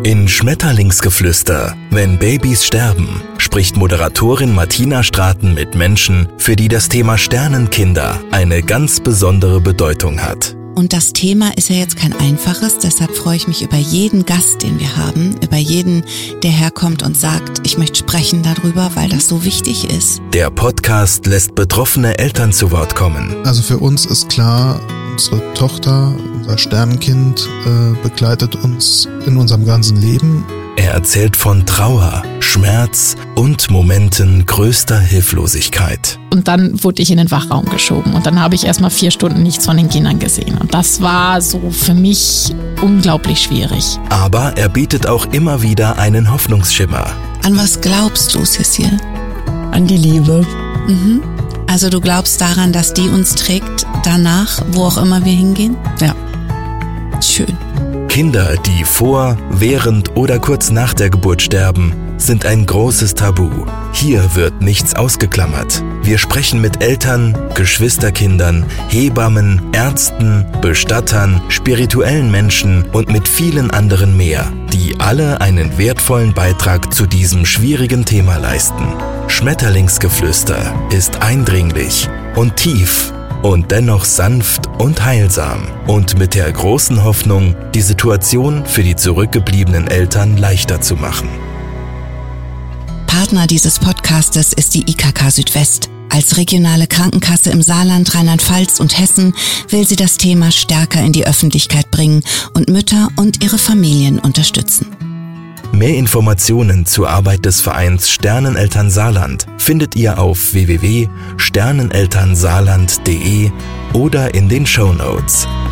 In Schmetterlingsgeflüster, wenn Babys sterben, spricht Moderatorin Martina Straten mit Menschen, für die das Thema Sternenkinder eine ganz besondere Bedeutung hat. Und das Thema ist ja jetzt kein einfaches, deshalb freue ich mich über jeden Gast, den wir haben, über jeden, der herkommt und sagt, ich möchte sprechen darüber, weil das so wichtig ist. Der Podcast lässt betroffene Eltern zu Wort kommen. Also für uns ist klar, unsere Tochter, unser Sternenkind begleitet uns in unserem ganzen Leben. Er erzählt von Trauer, Schmerz und Momenten größter Hilflosigkeit. Und dann wurde ich in den Wachraum geschoben und dann habe ich erstmal 4 Stunden nichts von den Kindern gesehen. Und das war so für mich unglaublich schwierig. Aber er bietet auch immer wieder einen Hoffnungsschimmer. An was glaubst du, Cecile? An die Liebe. Also du glaubst daran, dass die uns trägt, danach, wo auch immer wir hingehen? Ja. Schön. Kinder, die vor, während oder kurz nach der Geburt sterben, sind ein großes Tabu. Hier wird nichts ausgeklammert. Wir sprechen mit Eltern, Geschwisterkindern, Hebammen, Ärzten, Bestattern, spirituellen Menschen und mit vielen anderen mehr, die alle einen wertvollen Beitrag zu diesem schwierigen Thema leisten. Schmetterlingsgeflüster ist eindringlich und tief und dennoch sanft und heilsam und mit der großen Hoffnung, die Situation für die zurückgebliebenen Eltern leichter zu machen. Partner dieses Podcastes ist die IKK Südwest. Als regionale Krankenkasse im Saarland, Rheinland-Pfalz und Hessen will sie das Thema stärker in die Öffentlichkeit bringen und Mütter und ihre Familien unterstützen. Mehr Informationen zur Arbeit des Vereins Sterneneltern Saarland findet ihr auf www.sternenelternsaarland.de oder in den Shownotes.